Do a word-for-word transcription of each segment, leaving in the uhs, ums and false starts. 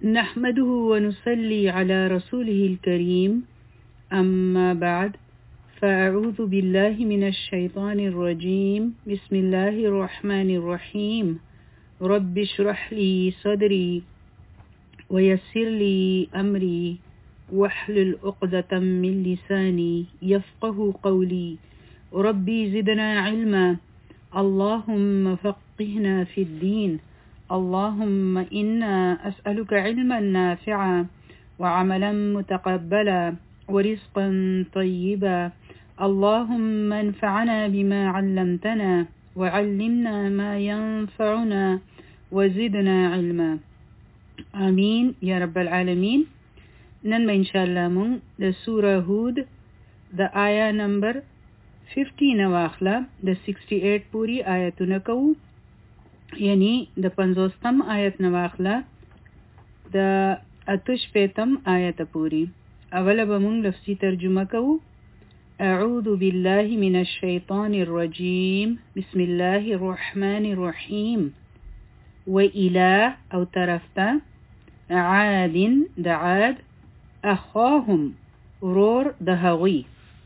نحمده ونصلي على رسوله الكريم أما بعد فأعوذ بالله من الشيطان الرجيم بسم الله الرحمن الرحيم رب اشرح لي صدري ويسر لي أمري واحلل عقدة من لساني يفقه قولي ربي زدنا علما اللهم فقهنا في الدين اللهم إنا أسألك علما نافعا وعملا متقبلا ورزقا طيبا اللهم انفعنا بما علمتنا وعلمنا ما ينفعنا وزدنا علما آمين يا رب العالمين. نن إن شاء الله من د سورة هود د آية نمبر fifteen واخلا د sixty-eight پوری آیتونه کوو، یعنی د پنځوستم آیت نه واخله د اته شپیتم آیت پوری. اوله به مونږ لفظي ترجمه کوو. اعوذ بالله من الشیطان الرجیم بسم الله الرحمن الرحیم. و اله او طرفته عاد د عاد اخاهم رور د هغوی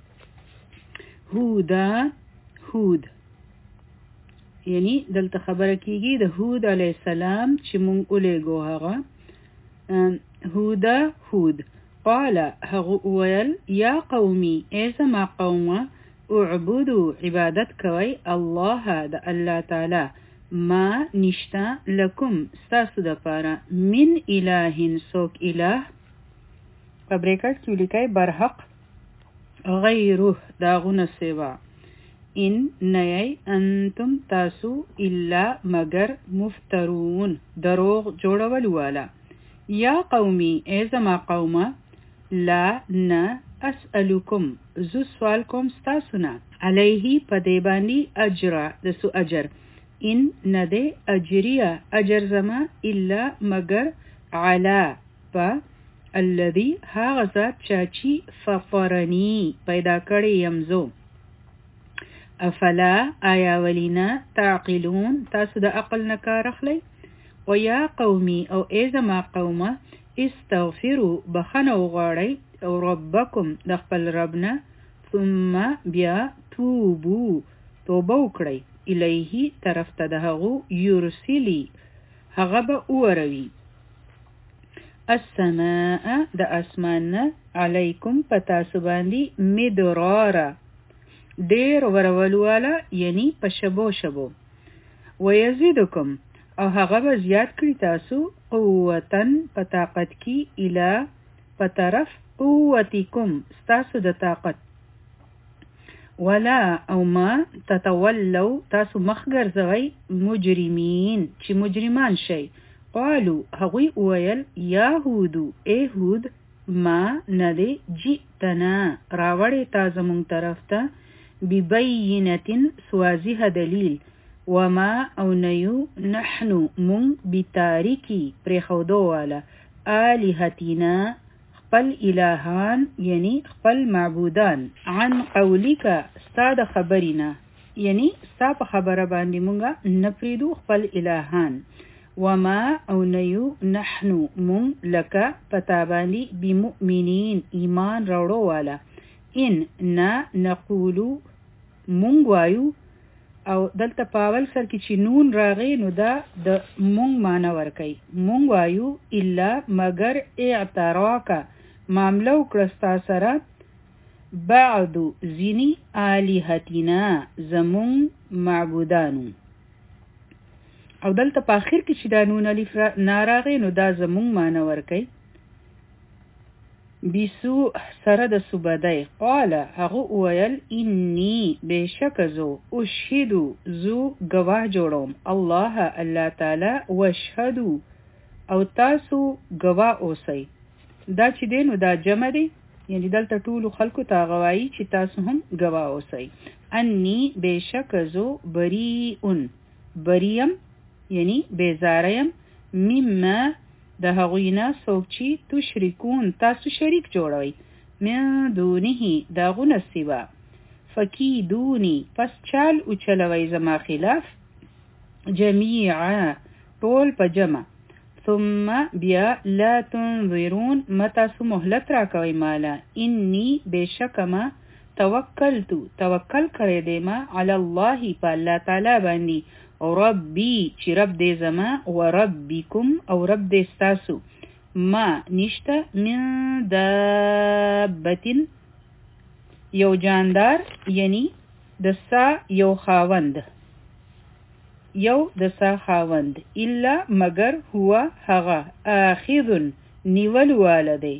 هودا هود، یعنی دلته خبره کیږي د هود علیه السلام چې مونږ اولېږو هغه هودا هود. قال هغه ویل یا قومي ای زما قومه اعبدو عبادت کوئ الله د الله تعالی ما نشتا لکم ستاسو دپاره من اله څوک اله په بریکټ کې ولیکئ برحق غیره داغونه سوا ان نیای انتم تاسو الا مگر مفترون دروغ جوړول والا. یا قومي ای زما قومه لا نه اسألکم زو سوال کوم ستاسو نه علیه په دې باندې اجر د سو اجر ان نه دې اجریه اجر زما الا مگر علا په الذي هاغه ذات چاچی فطرنی پیدا کړی یمزو. افلا آیا ولینا تعقلون تاسو د عقل نه کار اخلئ. و یا قومي او ای زما قومه استغفروا بخنه وغواړئ او ربکم د خپل ربنا ثم بیا توبو توبه وکړئ الیه طرف ته د هغو یرسلی هغه به اوروي السماء د اسمان علیکم پتاسو باندې مدرارا ډیر ورولواله، یعنی په شبو شبو. ویزیدکم او هغه به زیات کړي تاسو قوتن په طاقت کې اله په طرف قوتکم ستاسو د طاقت. ولا او ما تتولو تاسو مخ ګرځوئ مجرمین چې مجرمان شئ. قالو هغوی ویل یا هودو ای هود ما ندی جئتنا راوړې تا زمونږ طرف ته ببینة سوازیه دلیل وما او نیو نحنو من بتاریکی پریخودو والا آلهتنا خپل الهان یعنی خپل معبودان عن قولک ستا د خبرینا یعنی ستا په خبره باندې مونږه نپریدو خپل الهان. وما او نیو نحنو من لکا پتا باندې بمؤمنین ایمان روړو والا. ان نا نقولو مونږ وایو او دلته پاول سر کې چې نون راغی نو دا د مونږ معنی ورکوي. مونږ وایو الا مگر اعتراکا معامله وکړه ستا سره بعض ځینې آلهتنا زمونږ معبودانو. او دلته په آخر کې چې دا نون الف ناراغی نو دا زمونږ معنی ورکوي بیسو سره د سوبدی. قال هغه ویل انی بشک زو اشهدو زو گواه جوړوم الله الله تعالی واشهدو او تاسو گواه اوسئ. دا چې دی نو دا جمع دی، یعنی دلته ټولو خلکو ته غوایي چې تاسو هم گواه اوسئ. انی بشک زو بریئن بریم یعنی بیزاریم مما د هغوینا څوک چې تشرکون تاسو شریک جوړوئ من دونه داغونه سوا. فکیدونی پس چال اوچلوئ زما خلاف جمیعا ټول په جمع ثم بیا لا تنظرون متاسو مهلت را کوي مالا انی بشکما توکلتو توکل کړی دی ما علی الله په الله تعالی باندې ربی چې رب دې زما و ربکم او رب دې ستاسو ما نشته من دابتن یو جاندار یعنی د سا یو خاوند یو د سا خاوند الا مگر هو هغه آخذ نیول والده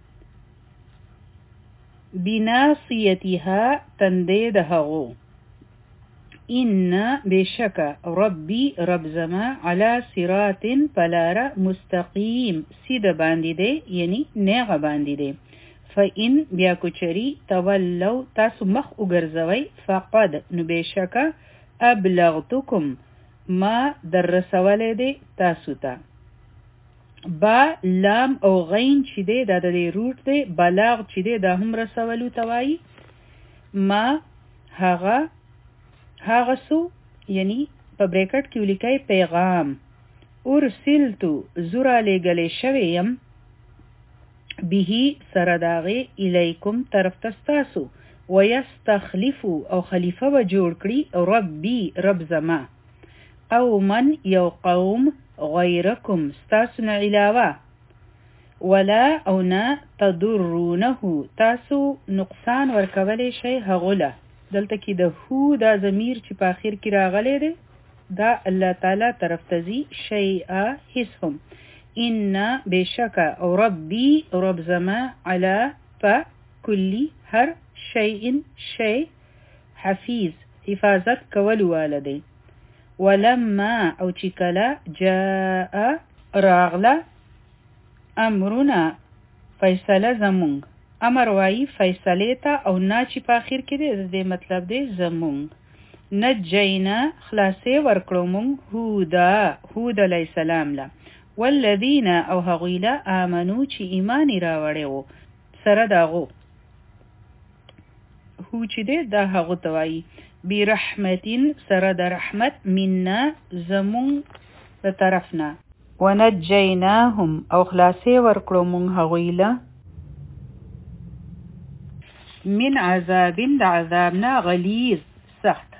بناصیتها تنده ده هغو ان بشک ربی رب زما علی صراط پلارا مستقیم سید باندې ده یعنی نیغه باندې ده فإن بیا کوچری تولو تاسو مخ وګرځوي فقد نو بشک ابلغتکم ما در رسوله ده تاسو ته با لام او غین چې ده د دې روټ ده بلاغ چې ده د هم رسولو توای ما هغه هغه سو یعنی په بریکټ کې ولیکای پیغام ارسلتو زرا لګلې شوی يم به سرداغه الیکم طرف تستاسو ويستخلفو او خلیفہ و جوړ کړي ربي رب زما او من یو قوم غیرکم ستاسو نه علاوه ولا او نه تضرونه تاسو نقصان ورکولی شي هغوله دلته کې د هو دا ضمیر چې په اخر کې راغلی دی دا الله تعالی طرف ته ځي شیئا هیڅ هم ان بشک او ربی رب زما علی په کلی هر شیء شی حفیظ حفاظت کول والده ولما او چې کله جاء راغله امرنا فیصله زمونږ امر وایي فیصلې ته او نه چې په اخر کې دی د دې مطلب دی زمونږ نجینا خلاصې ورکړو مونږ هودا هود علیه السلام له والذین او هغوی له آمنو چې ایمان یې راوړی و سره د هغو هو چې دی دا هغو ته وایي برحمتین سره د رحمت منا زمون د طرفنا ونجیناهم او خلاصې ورکړو مونږ هغوی له من عذاب د عذابنا غلیظ سخت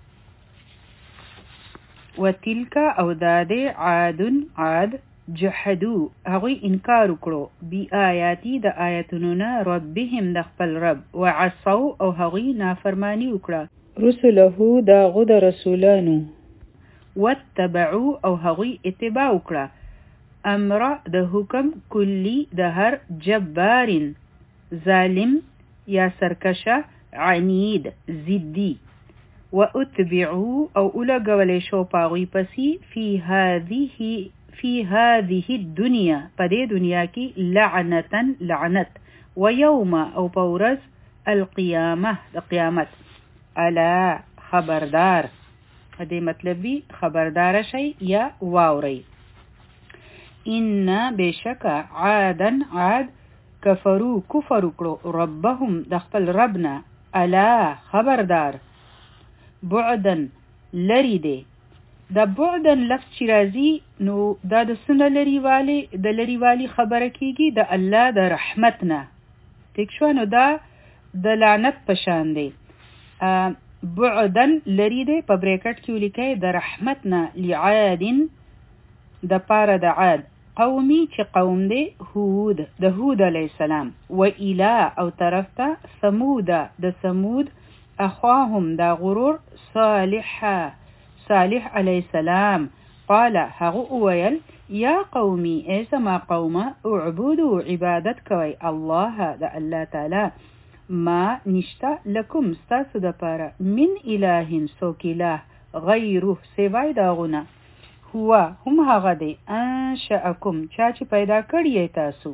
وتلک او داده عاد عاد جحدو هغوی انکار وکړو بی آیاتی د آیاتونو نه ربهم د خپل رب وعصوا او هغوی نافرمانی وکړه رسله دا غد رسولانو واتبعو او هغوی اتباع وکړه امر د حکم کلی د هر جبار ظالم یا سرکشه عنید زدی و اتبعو او اولګولې شو پاغوی پسی فی هذه فی هذه الدنیا په دې دنیا کې لعنتا لعنت و یوم او پورز القیامه د قیامت الا خبردار دې مطلب وی خبردار شي یا واوري ان بشک عادن عاد کفرو کفر کړو ربهم د خپل ربنا الا خبردار بعدن لری دی د بعدن لفظ چې راځي نو دا د سنه لری والی د لری والی خبره کیږي د الله د رحمتنا تک شو نو دا د لعنت پشان دی بعدن لری دی په بریکټ کې ولیکي د رحمتنا لعاد د پاره د عاد قومي چې قوم دی هود د هود علی السلام و الی او طرف ته ثمود د ثمود اخواهم دا غرور صالح صالح علی السلام قال هغه ویل یا قومي ایسما قومه اعبدوا عبادت کوي الله د الله تعالی ما نشتا لکم ستاسو د پاره من اله سوک اله غیره سوای داغونه هو هم هغه دی انشأکم چا چې پیدا کړی تاسو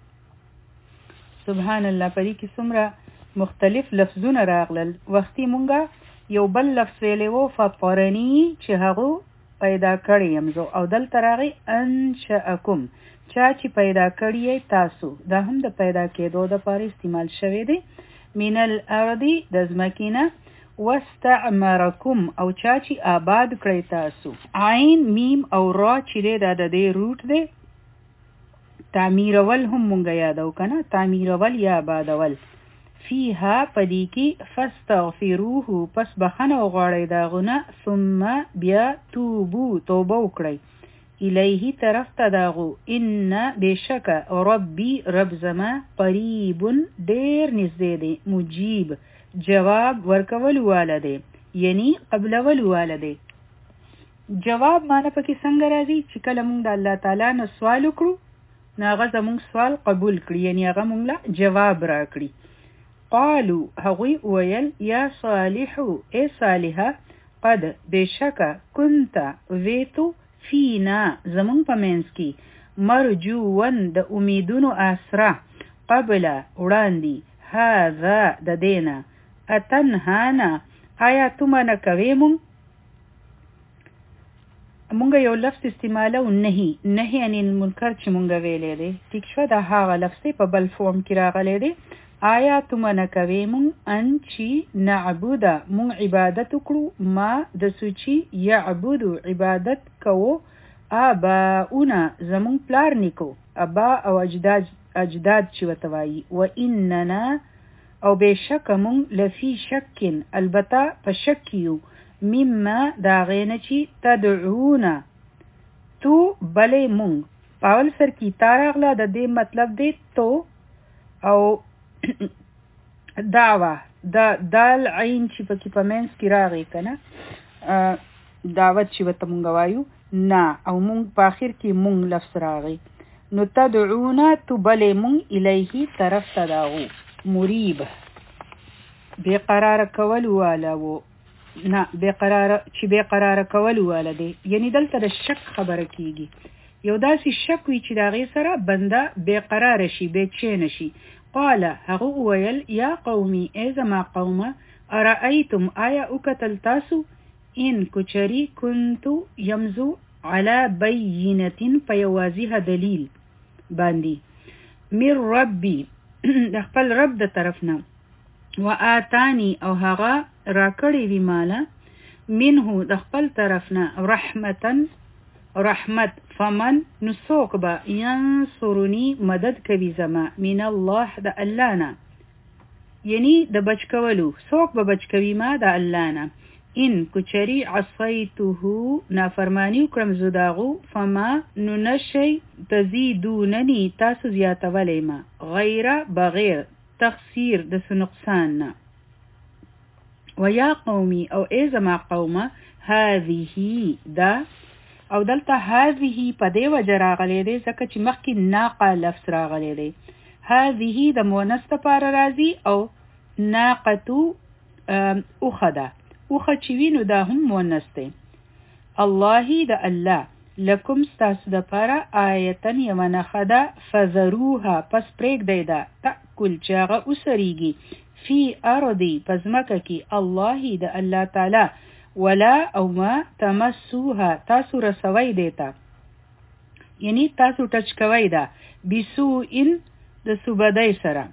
سبحان الله پدې کې څومره مختلف لفظونه راغلل وختي مونږه یو بل لفظ ویلی وو فطرنی چې هغه پیدا کړی یم زه او دلته راغی انشأکم چا چې پیدا کړی تاسو دا هم د پیدا کېدو د پاره استعمال شوی دی من الارض د ځمکې نه واستعمرکم او چا چې آباد کړی تاسو عین میم او را چې دی دا د دې روټ دی تعمیرول هم مونږ یادو کنه تعمیرول یا آبادول فیها پدی کې فاستغفروه پس بخنه وغواړئ داغونه ثم بیا توبو توبه وکړئ الیه طرف ته داغو ان بشک ربی رب زما قریب ډیر نږدې دی مجیب جواب ورکول والده یعنی قبلول والده جواب معنی پکې څنګه راځي چې کله موږ د الله تعالی نه سوال وکړو نو هغه زموږ سوال قبول کړي یعنی هغه موږ له جواب راکړي قالو هغوی ویل یا صالحو ای صالحه قد بشکه کنت ویتو فینا زمون په منځ کې مرجوون د امیدونو آسرا قبل وړاندې هذا د دینه اتنهانا آیا تو منع کوي مونږ مونږ یو لفظ استعمالو نهي نهي عن المنکر چې مونږ ویلې دي ټیک شو دا هغه لفظ په بل فورم کې راغلی دی آیا تو منع کوي مونږ ان چې نعبد مونږ عبادت وکړو ما د سوچي یعبد عبادت کوو آباؤنا زمون پلار نیکو ابا او اجداد اجداد چې وتوایي و اننا او بشک مونږ لفی شکن البته په شک یو مما دا غینه چې تدعونا تو بلې مونږ پاول سر کی تاراغله د دې مطلب دی تو او دعوه دا دال عین چې پکې په منځ کې راغی کنه دعوت چې وته مونږ وایو نه او مونږ په اخر کې مونږ لفظ راغی نو تدعونا تبلې مونږ الیه طرف ته داغو مریب بے قرار کول والا وو نه بے قرار چې بے قرار کول والا دی یعنی دلته د شک خبره کیږي یو داسې شک وي چې داغه سره بنده بے قرار شي بے چین شي قال هغه ویل یا قومي ای زما قومه ارأیتم آیا اکتل تاسو ان کچری کنتو یمزو علی بینتین پیوازیها دلیل باندې میر ربی د خپل رب د طرفنا و آتانی او هغه راکړی وی مالا منه د خپل طرفنا رحمتن رحمت فمن نسوک با ینصرنی مدد کوي زما من الله د الله نه یعنی د بچ کولو سوک به بچ کوي ما د الله نه ان کچری عصیته نافرمانی وکړم زداغو فما ننشی تزیدوننی تاسو زیاتولی ما غیر بغیر تخسیر د نقصان نه ویا قومی او ای زما قومه هذه دا او دلته هذه په دې وجه راغلی دی ځکه چې مخکې ناقه لفظ راغلی دی هذه د مؤنث لپاره راځي او ناقتو اوښه ده اوښه چې وي نو دا هم مؤنث دی الله د الله لکم ستاسو دپاره آیتن یوه نښه ده فذروها پس پرېږدئ ده تأکل چې هغه وسریږي فی ارضی په ځمکه کې الله د الله تعالی ولا او ما تمسوها تاسو رسوي دیتا یعنی تاسو ټچ کوي دا بسو ان د سوبدای سره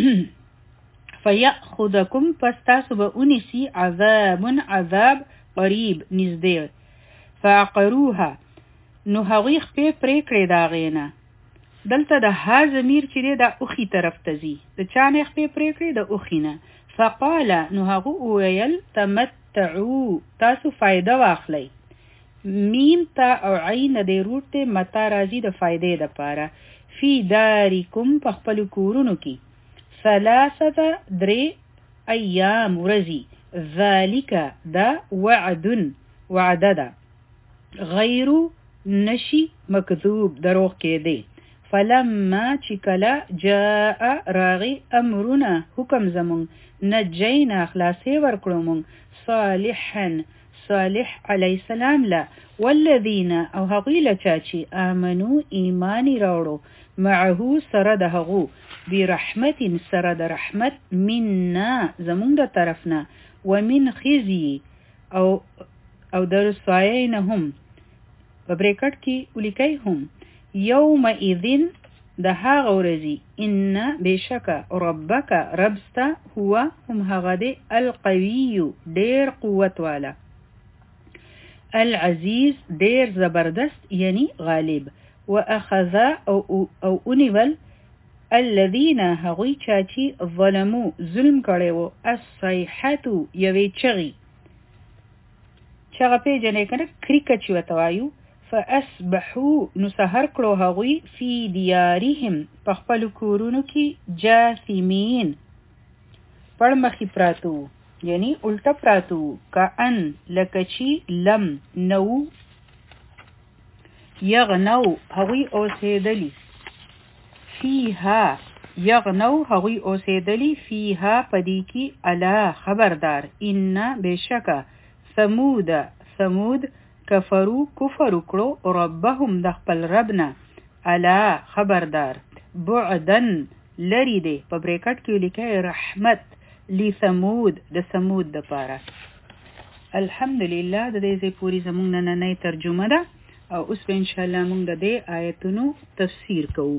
فیاخذکم پس تاسو به اونیسی عذاب عذاب قریب نږدې فعقروها نو هغوی خپې پرې کړې دا غینه دلته د ها ضمیر چې دی دا اوخي طرف ته ځي د چا نه خپې پرې کړې د اوخي نه فقال نو هغه وویل تمت تعو تاسو فائدہ واخلی میم تا او عین د روټ ته متا راځي د فائدې د پاره فی داریکم په خپل کورونو کې ثلاثه درې ایام ورځي ذالک دا وعد وعددا غیر نشی مکذوب دروغ کې دی فلما چکلا جاء راغی امرنا حکم زمون نجینا خلاصې ورکړو مونږ صالحا صالح علیه السلام لا والذین او هغوی لچاچی آمنو ایمانی راوړو معه سره د هغو برحمت سره د رحمت مننا زمونږ د طرفنا ومن خزي او او د رسوایی نه هم په بریکټ کې ولیکئ هم یومئذ د هغه ورځې ان بشک ربک ربستا هو هم هغه دی القوی ډیر قوت والا العزیز ډیر زبردست یعنی غالب واخذ او او انول الذين هغوی چاچی ظلمو ظلم کړي وو الصيحه یوي چغي چغه پیجنې کنه کریکچ وتوایو فاصبحوا نسهر کړو هغوی فی دیارهم په خپل کورونو کې جاثمین پړمخې پراتو یعنی الټا پراتو کأن لکچی لم نو یغنو هغوی اوسیدلی فیها یغنو هغوی اوسیدلی فیها پدی کی الا خبردار ان بشکا ثمود ثمود کفرو کفر کړو ربهم د خپل ربنا الا خبردار بعدن لری دی په بریکټ کې لیکي رحمت لثمود د ثمود د پاره. الحمدلله د دې زی پوری زمونږ نن نه ترجمه ده او اوس به ان شاء الله موږ د دې آیتونو تفسیر کوو.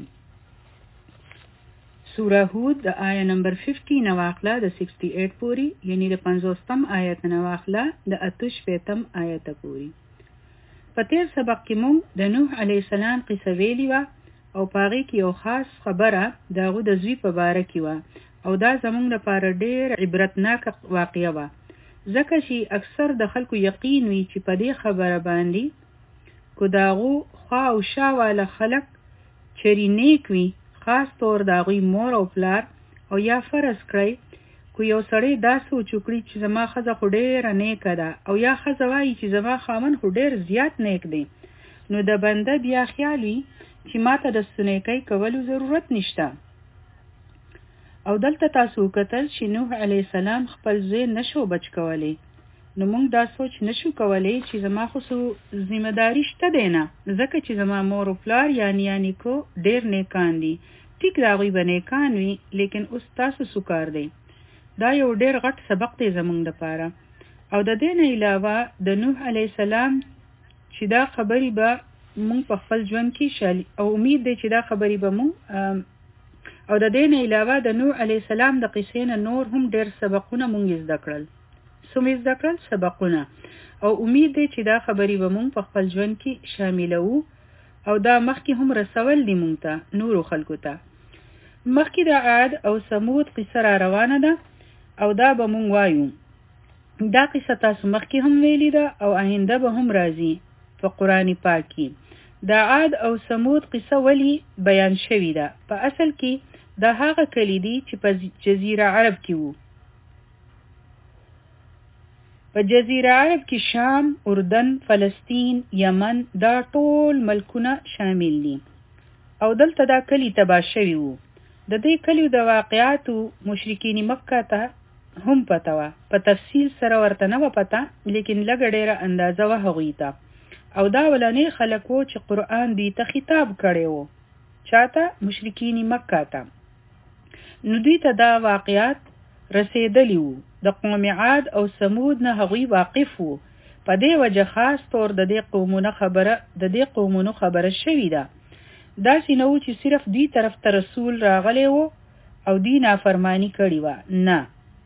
سوره هود د آیه نمبر پنځه نه واخله د شپږ اټ پوری یعنی د پنځوستم آیت نه واخله د اته شپږم آیت پوری. په تیر سبق کې موږ د نوح علی السلام قصه ویلی و او پاره کې یو خاص خبره داغه د زوی په باره کې و او دا زمونږ لپاره ډېر عبرتناک واقعه و ځکه چې اکثر د خلکو یقین وي چې په دې خبره باندې کو داغو خوا او شا والا خلک چری نیک وي خاص طور داغوی مور او پلار او یا فرض کړئ کو یو سړی دا سوچ وکړي چې زما ښځه خو ډېره نیکه ده او یا ښځه وایي چې زما خاوند خو ډېر زیات نیک دی نو د بنده بیا خیال وي چې ماته د سنیکۍ کولو ضرورت نشته. او دلته تاسو وکتل چې نوح علیه السلام خپل زوی نشو بچ کولی نو موږ دا سوچ نشو کولی چې زما خو څه ذمه داري شته دی نه ځکه چې زما مور او پلار یعنی یعنی کو ډېر نیکان دي ټیک د هغوی به نیکان وي لیکن اوس تاسو څه کار دی. دا یو ډېر غټ سبق دی زمونږ دپاره. او د دې نه علاوه د نوح علیه السلام چې دا خبرې به مونږ په خپل ژوند کې شالي او امید دی چې دا خبرې به مونږ او د دې نه علاوه د نوح علیه السلام د قصې نه نور هم ډېر سبقونه مونږ زده کړل څومره زده کړل سبقونه او امید دی چې دا خبرې به مونږ په خپل ژوند کې شاملوو او دا مخکې هم رسول دي مونږ ته نورو خلکو ته. مخکې د عاد او ثمود قصه را روانه ده او دا به مونږ وایو. دا قصه تاسو مخکې هم ویلې ده او آینده به هم راځي په قرآن پاک کې. دا عاد او ثمود قصه ولی بیان شوې ده؟ په اصل کې دا هغه کلی دي چې په جزیره عرب کې وو. په جزیره عرب کې شام، اردن، فلسطین، یمن دا ټول ملکونه شامل دي او دلته دا کلی تباه شوي وو. د دې کلیو د واقعاتو مشرکین مکه ته هم پته وه، په تفصیل سره ورته نه وه پته لیکن لږه ډېره اندازه وه هغوی ته. او دا ولنې خلک وو چې قرآن دوی ته خطاب کړی وو. چاته؟ مشرکین مکه ته. نو دوی ته دا واقعات رسیدلی وو. د قوم عاد او ثمود نه هغوی واقف وو. په دې وجه خاص طور د دې قومونو خبره د دې قومونو خبره شوې ده. داسې نه وو چې صرف دوی طرف ته رسول راغلی وو او دوی نافرمانی کړې وه. نه،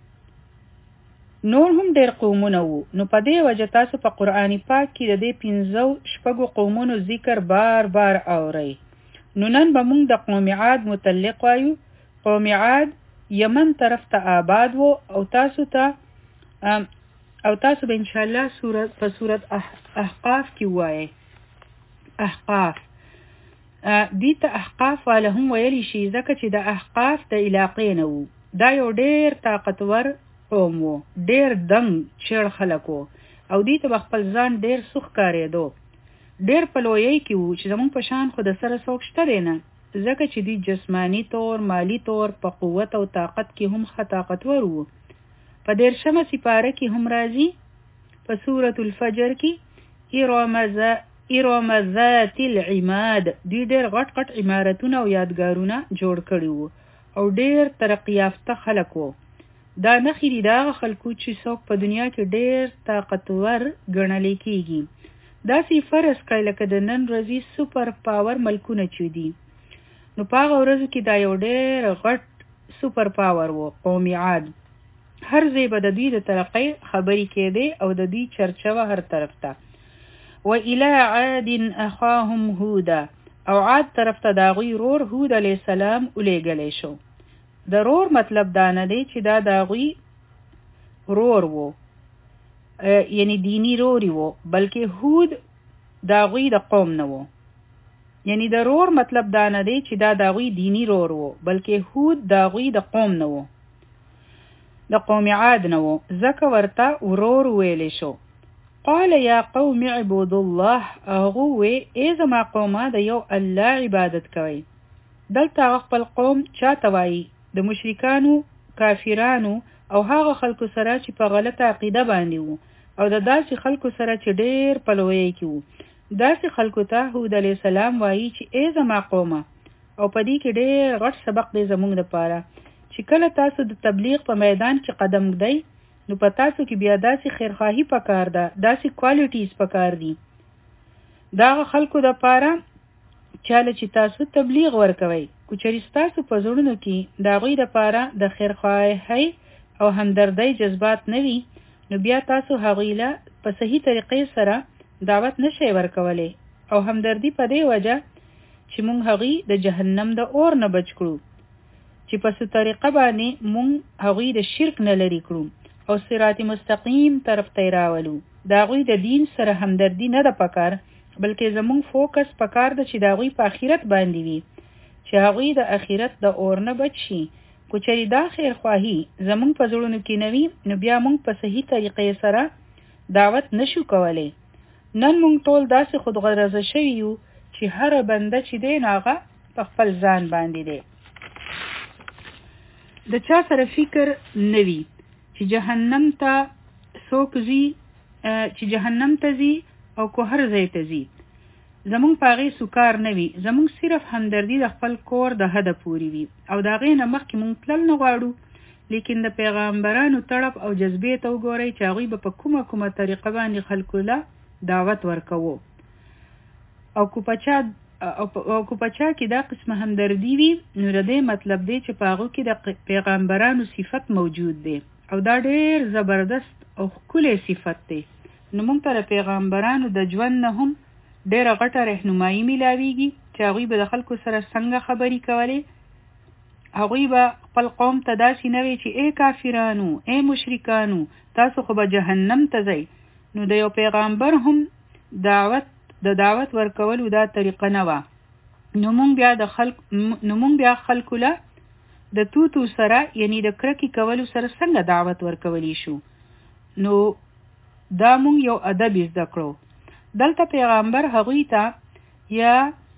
نور هم ډېر قومونه وو. نو په دې وجه تاسو په قرآن پاک کې د دې پنځو شپږو قومونو ذکر بار بار اورئ. نو نن به موږ د قوم عاد متعلق وایو. قوم عاد یمن طرف ته آباد وو او تاسو ته او تاسو به انشاءالله سورت په سورت احقاف کې وایي. احقاف دې ته احقاف والا هم ویلی شي ځکه چې د احقاف د علاقې نه وو. دا یو ډېر طاقتور قوم وو، ډېر دنګ چېړ خلک وو او دې ته به خپل ځان ډېر سوخ کارېدو. ډېر په لویۍ کې وو چې زموږ په شان خو د سره څوک شته دی نه ځکه چې دوی جسماني طور مالی طور په قوت او طاقت کې هم ښه طاقتور وو. په دېرشمه سپاره کې هم راځي په سورة الفجر کې ارم ذات العماد. دوی ډېر غټ غټ عمارتونه او یادګارونه جوړ کړي وو او ډېر ترقي یافته خلک وو. دا نښې دي د هغه خلکو چې څوک په دنیا کې ډېر طاقتور ګڼلی کېږي. داسې فرض کړئ لکه د نن ورځې سوپر پاور ملکونه چې دي نو په هغه ورځو کې دا یو ډېر غټ سوپر پاور و قوم عاد. هر ځای به د دوی د ترقۍ خبرې کېدې او د دوی چرچه وه هر طرف ته. وإلى عاد أخاهم هودا او عاد طرف ته د هغوی رور هود علیه السلام ولیږلی شو. د رور مطلب دا نه دی چې دا د هغوی رور وو، یعنی دینی روری وو، بلکې هود د هغوی د قوم نه وو. یعنی د رور مطلب دا نه دی چې دا د هغوی دینی رور وو، بلکې هود د هغوی د قوم نه وو، د قوم عاد نه وو، ځکه ورته ورور ویلی شو. قال یا قوم اعبدوا الله، هغه وی ای زما قومه د یو الله عبادت کوئ. دلته هغه خپل قوم چاته وایي؟ د مشرکانو، کافرانو او هغه خلکو سره چې په غلطه عقیده باندې وو، او د داسې خلکو سره چې ډیر په لویۍ کې وو. داسې خلکو ته هود علیه السلام وایي چې ای زما قومه، او په دې کې ډیر غټ سبق دی زموږ دپاره چې کله تاسو د تبلیغ په میدان کې قدم ږدئ، نو په تاسو کې بیا داسې خیرخواهي پکار ده، داسې کوالټیز پکار دي دا خلکو دپاره چاله چې تاسو تبلیغ ورکوئ. کو چېرې ستاسو په زړونو کې د هغوی دپاره د خیرخواهۍ او همدردۍ جذبات نه وي، نو بیا تاسو هغوی له په صحیح طریقې سره دعوت نشئ ورکولی. او همدردي په دې وجه چې مونږ هغوی د جهنم د اور نه بچ کړو، چې په څه طریقه باندې مونږ هغوی د شرک نه لرې کړو او صراط مستقیم طرف ته یې راولو. د هغوی د دین سره همدردي نه ده پکار، بلکې زمونږ فوکس پکار ده چې د هغوی په آخرت باندې وي، چې هغوی د آخرت د اور نه بچ شي. کو چېرې دا خیرخواهي زمونږ په زړونو کې نه وي، نو بیا مونږ په صحیح طریقې سره دعوت نشو کولی. نن مونږ ټول داسې خودغرضه شوي یو چې هر بنده چې دی نو هغه په خپل ځان باندې دی. د چا سره فکر نه وي چې جهنم ته څوک ځي، چې جهنم ته ځي او کو هر ځای ته ځي. زمونږ په هغې سوکار نه وي، زمونږ صرف همدردي د خپل کور د حده پورې وي، او د هغې نه مخکې مونږ تلل نه غواړو. لیکن د پیغمبرانو تړپ او جذبې ته وګورئ چې هغوی به په کومه کومه طریقه باندې خلکو له دعوت ورکوو. او کو پچا او کو پچا کې دا قسمه همدردي وي، نو د دې مطلب دی چې په هغو کې د پیغمبرانو صفت موجود دی، او دا ډېر زبردست او ښکلی صفت دی. نو موږ ته د پیغمبرانو د ژوند نه هم ډېره غټه رهنمایي میلاویږي چې هغوی به د خلکو سره څنګه خبرې کولې. هغوی به خپل قوم ته داسې نه وي چې ای کافرانو، ای مشرکانو، تاسو خو به جهنم ته ځئ. نو د یو پیغمبر هم دعوت د دعوت ورکولو دا طریقه نه وه. نو مونږ بیا د خلق نو مونږ بیا خلکو له د توتو سره، یعنی د کرکې کولو سره څنګه دعوت ورکولی شو؟ نو دا مونږ یو ادب زده کړو. دلته پیغمبر هغوی ته یا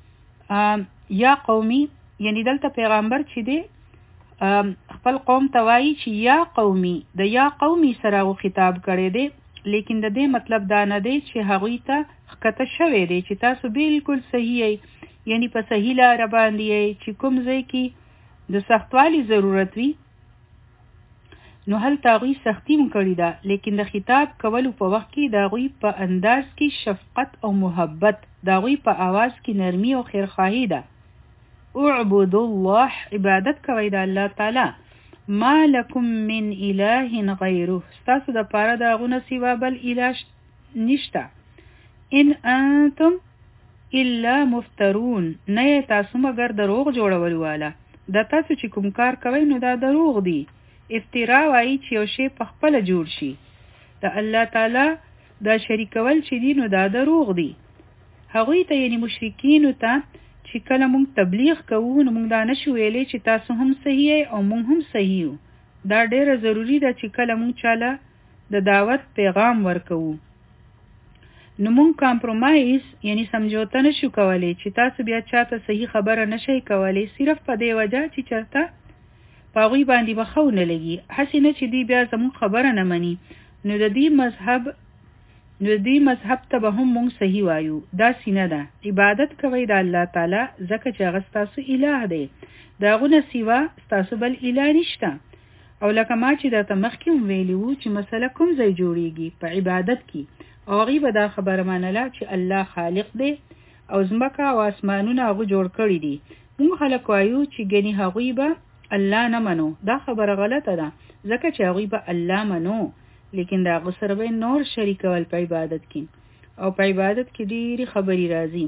یا قومي، یعنی دلته پیغمبر چې دی خپل قوم ته وایي چې یا قومي، د یا قومي سره و خطاب کړی دی، لیکن د دې مطلب دا نه دی چې هغوی ته ښکته شوی دی چې تاسو بالکل صحیح یې، یعنی په صحیح لاره باندې یې، چې کوم ځای کې د سختوالي ضرورت وي نو هلته هغوی سختي هم کړې ده، لیکن د خطاب کولو په وخت کې د هغوی په انداز کې شفقت او محبت، د هغوی په آواز کې نرمي او خیرخواهي ده. اعبدوا الله، عبادت کوئ د الله تعالی. ما لکم من اله غیره، ستاسو د پاره د هغو نه سوا بل اله نشته. ان انتم الا مفترون، نه یې تاسو مګر دروغ جوړولو والا. دا تاسو چې کوم کار کوئ نو دا دروغ دی. افترا وایي چې یو شی په خپله جوړ شي. د الله تعالی دا شریکول چې دي نو دا دروغ دی. هغوی ته یعنی مشرکینو ته چې کله مونږ تبلیغ کوو نو مونږ دا نشو ویلی چې تاسو هم صحیح او مونږ هم صحیح یو. دا ډیره ضروری ده چې کله مونږ چاله د دعوت پیغام ورکوو نو مونږ کامپرومایز یعنی سمجھوته نشو کولی چې تاسو بیا چاته صحیح خبره نشئ کولی، صرف په دې وجه چې چرته په هغوی باندې به ښه ونه لګي، هسې نه چې دوی بیا زموږ خبره نه مني. نو د دې مذهب نو د دې مذهب ته به هم مونږ صحیح وایو. داسې نه ده. عبادت کوئ د الله تعالی، ځکه چې هغه ستاسو اله دی، د هغو نه سوا ستاسو بل اله نشته. او لکه ما چې درته مخکې هم ویلي وو چې مسله کوم ځای جوړیږي؟ په عبادت کې. او هغوی به دا خبره منله چې الله خالق دی او ځمکه او اسمانونه هغه جوړ کړي دي. مونږ خلک وایو چې ګنې هغوی به الله نه منو. دا خبره غلطه ده، ځکه چې هغوی به الله منو، لیکن دا هغه سره به نور شریکول په عبادت کې. او په عبادت کې ډېرې خبرې راځي.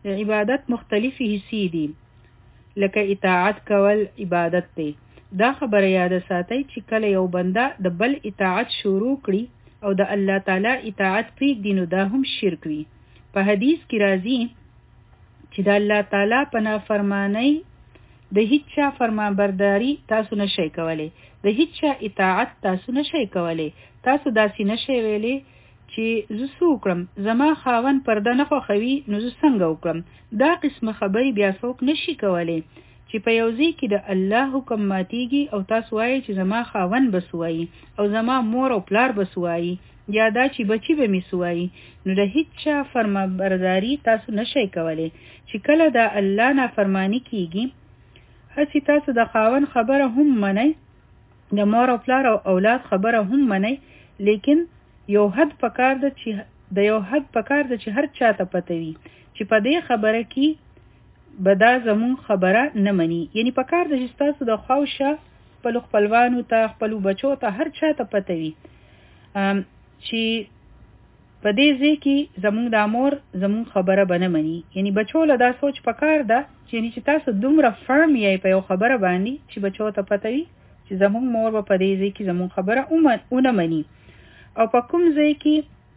عبادت مختلفی حصې دي لکه اطاعت کول عبادت دی. دا خبره یاد ساتئ چې کله یو بنده د بل اطاعت شروع کړي او د الله تعالی اطاعت پرېږدي نو دا هم شرک وي. په حدیث کې راځي چې د الله تعالی په نافرمانی د هیڅ چا فرمانبرداري تاسو نشئ کولی، د هیڅ چا اطاعت تاسو نشئ کولی. تاسو داسې نشئ ویلی چې زه څه وکړم، زما خاوند پرده نه خوښوي نو زه څنګه وکړم. دا قسمه خبرې بیا څوک نشي کولی چې په یو ځای کې د الله حکم ماتیږي او تاسو وایي چې زما خاوند بس وایي او زما مور او پلار بس وایي یا دا چې بچی به می سوایي، نو د هیڅ چا فرمانبرداري تاسو نشئ کولی. چې کله د الله نافرمانی کیږي هسې تاسو د خاوند خبره هم منئ، د مور او پلار او اولاد خبره هم منئ، لیکن یو حد پکار ده چې د یو حد پکار ده چې هر چاته پته وي چې په دې خبره کې به دا زمون خبره نه مني. یعنی پکار ده چې تاسو د خواوشه خپلو خپلوانو ته خپلو بچو ته هر چاته پته وي چې په دې ځای کې زمون د مور زمون خبره به نه مني. یعنی بچو له دا سوچ پکار ده چې یعنی چې تاسو دومره فرم یې په یو خبره باندې چې بچو ته پته وي چې زمون مور به په دې ځای کې زمون خبره ونه مني. او په کوم ځای کې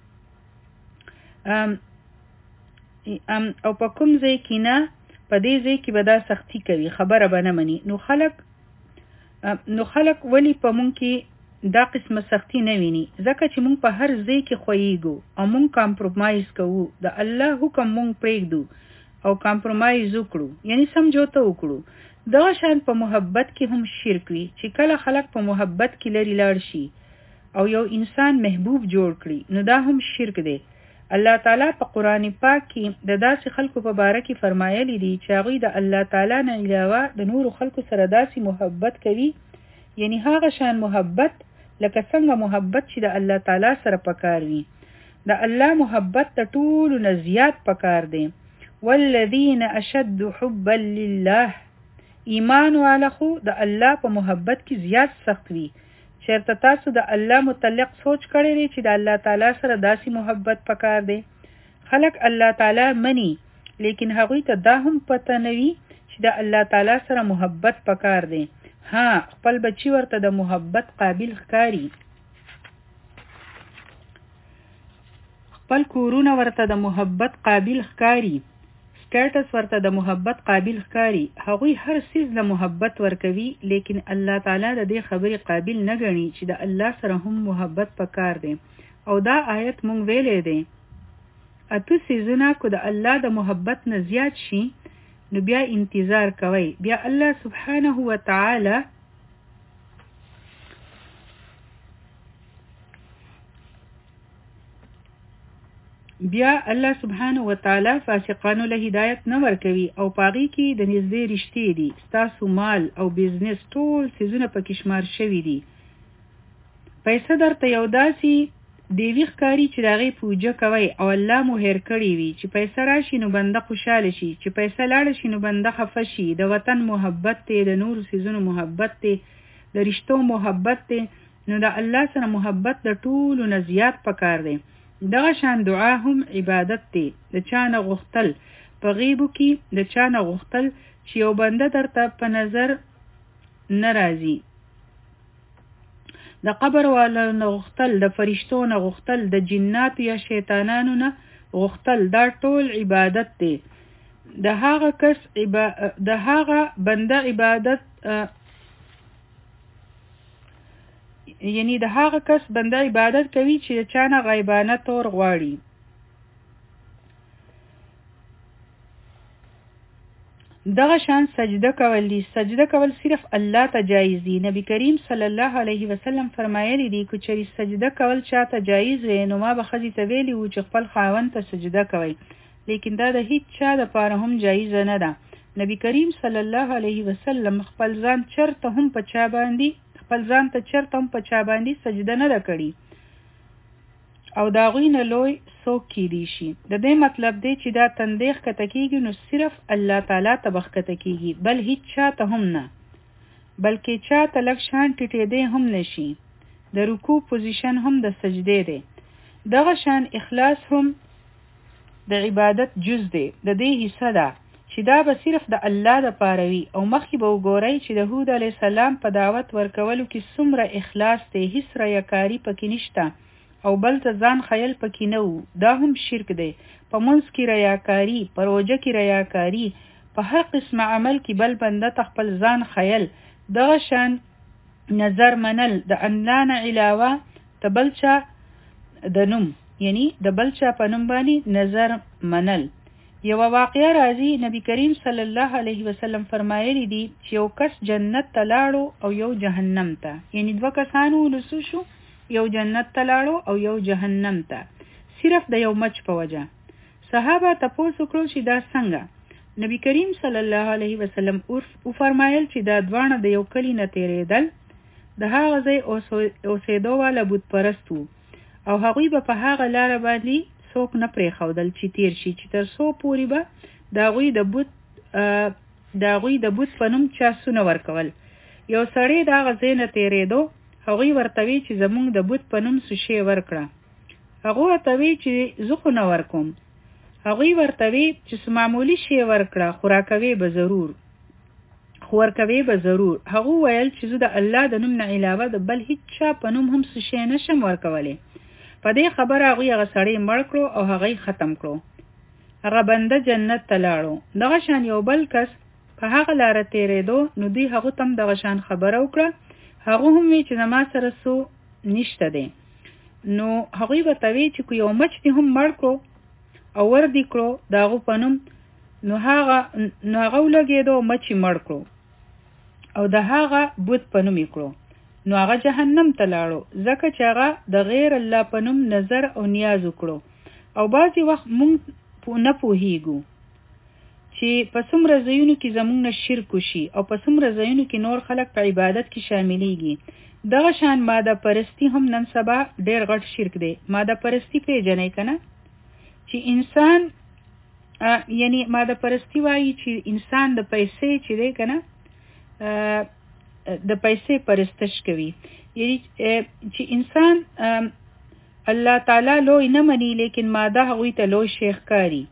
ام او په کوم ځای کې نه په دې ځای کې به دا سختی کوي، خبره به نه مني. نو خلک نو خلک ولی په مونږ کې دا قسمه سختی نه ویني، ځکه چې مونږ په هر ځای کې خویږو او مونږ کمپرومایز کوو، د الله حکم مونږ پرېږدو او کمپرومایز وکړو، یعنی سمجھوته وکړو. دغه شان په محبت کې هم شرک وي چې کله خلک په محبت کې لري لاړ شي او یو انسان محبوب جوړ کړي نو دا هم شرک دی. الله تعالی په قرآن پاک کې د داسې خلکو په باره کې فرمایلی دي چې هغوی د الله تعالی نه علاوه د نورو خلکو سره داسې محبت کوي، یعنی هغه شان محبت لکه څنګه محبت چې د الله تعالی سره پکار وي. د الله محبت د ټولو نه زیات پکار دی. والذین اشد حبا لله، ایمان والا خو د الله په محبت کې زیات سخت وي. چېرته تاسو د الله متعلق سوچ کړی دی چې د الله تعالی سره داسې محبت پکار دی؟ خلک الله تعالی مني لیکن هغوی ته دا هم پته نه وي چې د الله تعالی سره محبت پکار دی. ها، خپل بچی ورته د محبت قابل ښکاري، خپل کورونه ورته د محبت قابل ښکاري، سټیټس ورته د محبت قابل ښکاري. هغوی هر څیز د محبت ورکوي لیکن الله تعالی د دې خبرې قابل نه ګڼي چې د الله سره هم محبت پکار دی. او دا آیت مونږ ویلی دی اته څیزونه که د الله د محبت نه زیات شي نو بیا انتظار کوي، بیا الله سبحانه و تعالی بیا الله سبحانه و تعالی فاسقانو له هدایت نه ورکوي او پاغي کې د نږدې رشتې دي، ستاسو مال او بزنس ټول څیزونه پکې شمار شوي دي. پیسه درته یو داسې دیوی ښکاري چې د هغې پوجه کوئ او الله مو هیر کړی وي چې پیسه راشي نو بنده خوشحاله شي، چې پیسه لاړه شي نو بنده خفه شي. د وطن محبت دی، د نورو څیزونو محبت دی، د رشتو محبت دی، نو د الله سره محبت د ټولو نه زیات پکار دی. دغه شان دعا هم عبادت دی. د چا نه غوښتل په غیبو کې د چا نه غوښتل چې یو بنده درته په نظر نه راځي، د قبر والا نه غوښتل، د فرشتو نه غوښتل، د جناتو یا شیطانانو نه غوښتل، دا ټول عبادت دی. د هغه کس عبا... د هغه بنده عبادت یعنی د هغه کس بنده عبادت کوي چې چا نه غیبانه طور غواړي. دغه شان سجده کول دي. سجده کول صرف الله ته جایز دي. نبی کریم صلی الله علیه وسلم فرمایلی دي که چېرې سجده کول چاته جایز وي نو ما به ښځې ته ویلي وو چې خپل خاوند ته سجده کوئ، لیکن دا د هیڅ چا دپاره هم جایزه نه ده. نبی کریم صلی الله علیه وسلم خپل ځان چرته هم په چا باندې خپل ځان ته چرته هم په چا باندې سجده نه ده کړې او د هغوی نه لوی څوک کیدی شي. د دې مطلب دی چې دا تندی ښکته کېږي نو صرف الله تعالی ته به ښکته کېږي، بل هیڅ چا ته هم نه، بلکې چا ته لږ شان ټیټېدی هم نشي. د رکوع پوزیشن هم د سجدې دی. دغه شان اخلاص هم د عبادت جز دی، د دې حصہ ده چې دا به صرف د الله د پاره وي. او مخکې به وګورئ چې د هود علیه السلام په دعوت ورکولو کې څومره اخلاص دی، هیڅ ریاکاري پکې نشته او بل ته ځان خیل پکې نه وو. دا هم شرک دی. په منځ کې ریاکاري، په روژه کې ریاکاري، په هر قسم عمل کې بل بنده ته خپل ځان خیل. دغه شان نظر منل د الله نه علاوه د بل چا د نوم، یعنی د بل چا په نوم باندې نظر منل. یو واقعه راځي، نبی کریم صلی الله علیه وسلم فرمایلی دي چې یو کس جنت ته لاړو او یو جهنم ته، یعنی دوه کسانو ولسو شو، یو جنت ته لاړو او یو جهنم ته، صرف د یو مچ په وجه. صحابه تپوس وکړو چې دا څنګه؟ نبی کریم صلی الله علیه وسلم او فرمایل چې دا دوانه د یو کلی نه تیرېدل، د هغه ځای اوسېدو والا بت پرست وو او هغوی به په هغه لاره باندې څوک نه پرېښودل چې تیر شي، چې تر څو پورې به د هغوی د بت د هغوی د بت په نوم چاسونه ورکول. یو سړی د هغه ځای نه تیرېدو، هغوی ورته وی چې زمونږ د بت په نوم څه شی ورکړه. هغوی ورته وی چې زه خو نه ورکوم. هغوی ورته وی چې څه معمولي شی ورکړه، خو راکوې به ضرور خو ورکوې به ضرور. هغوی ویل چې زه د الله د نوم نه علاوه د بل هیڅ چا په نوم هم څه شی نشم ورکولی. په دې خبره هغوی هغه سړی مړ کړو او هغه یې ختم کړو. هغه بنده جنت ته لاړو. دغه شان یو بل کس په هغه لاره تیرېدو، نو دوی هغو ته هم دغه شان خبره وکړه. هغه هم وی چې زما سره څه نشته دی. نو هغوی به ته وی چې که یو مچ دې هم مړ کړو او ور دې کړو د هغو په نوم، نو هغه نو هغه ولګېدو مچ یې مړ کړو او د هغه بت په نوم یې کړو، نو هغه جهنم ته لاړو، ځکه چې هغه د غیر الله په نوم نظر او نیاز وکړو. او بعضې وخت مونږ نه پوهیږو چې په څومره ځایونو کې زمونږ نه شرک وشي او په څومره ځایونو کې نور خلک په عبادت کې شاملیږي. دغه شان ماده پرستی هم نن سبا ډېر غټ شرک دی. ماده پرستی پیژنئ که نه؟ چې انسان یعنی ماده پرستی وایي چې انسان د پیسې چې دی که نه د پیسې پرستش کوي، یعنی چې انسان الله تعالی لوی نه مني، لیکن ماده هغوی ته لوی شی ښکاري.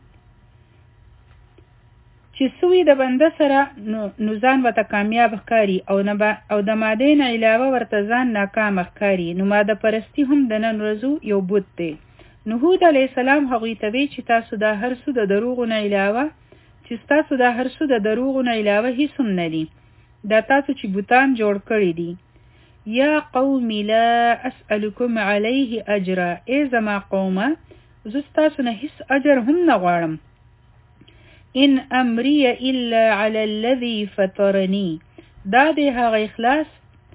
چې سوی د بنده سره نو ځان ورته کامیاب ښکاري او او د مادې نه علاوه ورته ځان ناکام ښکاري. نو ماده پرستی هم د نن ورځو یو بت دی. نو هود علیه السلام هغوی ته وی چې تاسو دا هر څه د دروغو نه علاوه چې تاسو دا هر څه د دروغو نه علاوه هیڅ هم نه دي، دا تاسو چې بوتان جوړ کړي دي. یا قوم لا اسألکم علیه اجرا، ای زما قومه زه ستاسو نه هیڅ اجر هم نه غواړم. ان امری الا علی الذی فطرنی، دا دی هغه اخلاص،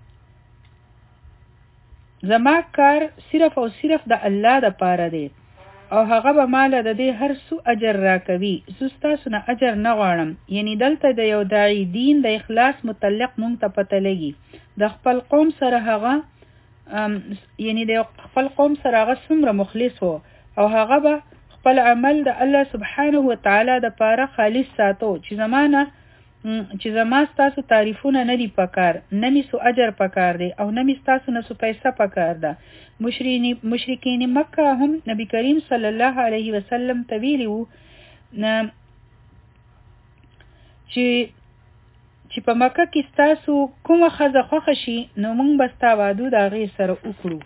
زما کار صرف او صرف د الله د پاره دی او هغه به ماله د دې هر څو اجر راکوي. زه ستاسو نه اجر نه غواړم. یعنی دلته د یو داعی دین د اخلاص متعلق مونږ ته پته لګي د خپل قوم سره هغه یعنی د خپل قوم سره هغه څومره مخلص و او هغه به خپل عمل د الله سبحانه و تعالی د پاره خالص ساتو چې زمانه چې زما ستاسو تعریفونه نه دي پکار، نه می سو اجر پکار دی او نه می ستاسو نه سو پیسه پکار ده. مشرکین مکه هم نبی کریم صلی الله علیه وسلم ته ویلي وو چې چې په مکه کې ستاسو کومه ښځه خوښه شي نو موږ به ستا واده د هغې سره وکړو،